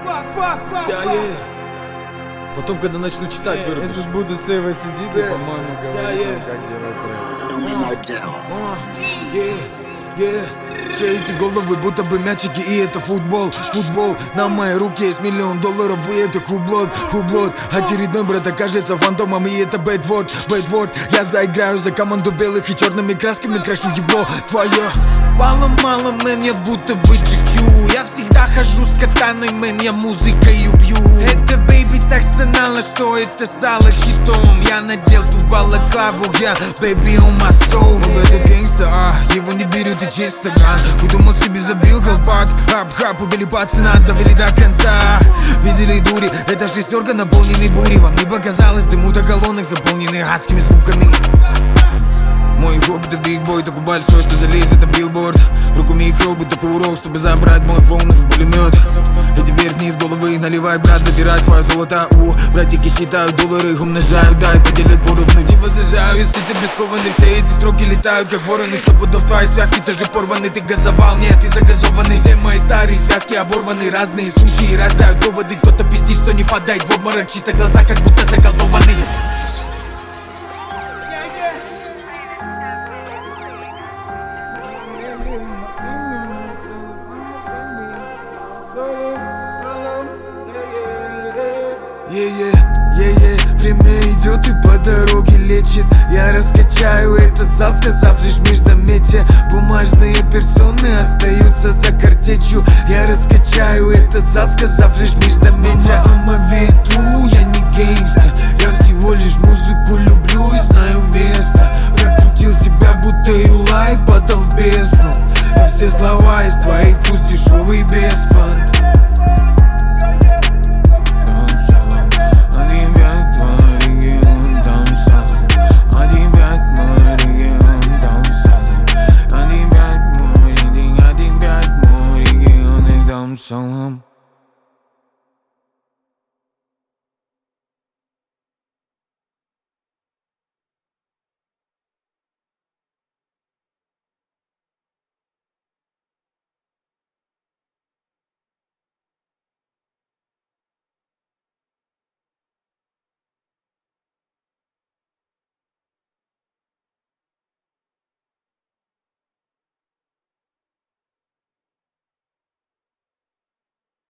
Потом, когда начну читать, вырубишь. Этот Будда слева сидит и, по-моему, говорит, как делать рэп. Все эти головы будто бы мячики, и это футбол. На моей руке есть $1 000 000, и это хублот. Очередной брат окажется фантомом, и это бэдворд. Я заиграю за команду белых и черными красками крашу ебло твое. Мало, мэн, я будто бы GQ. Я всегда хожу с катаной, мэн, я музыкой убью. Это бэйби так стонало, что это стало хитом. Я надел ту балаклаву, я baby on my soul. Но это гангста, его не берут и чисто ган. Придумал себе, забил колпак. Хап, убили пацана, довели до конца. Видели дури, это шестерка, наполненный бурей. Вам не показалось, дыму до колонок, заполненные адскими звуками. Мой хоп это биг бой, такой большой, что залезет на билборд. В руку микро, будь такой урок, чтобы забрать мой фон, нужен пулемет. Эти верхние из головы, наливай, брат, забирай свое золото. Братики считают доллары, умножают, дай, поделят поровну. Не возражаю, если ты бескованы, все эти строки летают, как вороны. 100 пудов твои связки тоже порваны, ты газовал, нет, ты загазованный. Все мои старые связки оборваны, разные случаи раздают доводы. Кто-то пиздит, что не падает в обморок, чьи-то глаза как будто заколдованы. Время идет и по дороге лечит. Я раскачаю этот зал, сказав лишь междометие. Бумажные персоны остаются за картечью. Я раскачаю этот зал, сказав лишь междометие. Амавиту, я не гейнгстер. Я всего лишь музыку люблю и знаю место. Прокрутил себя, будто Юлай падал в бездну. А все слова из твоих уст дешевые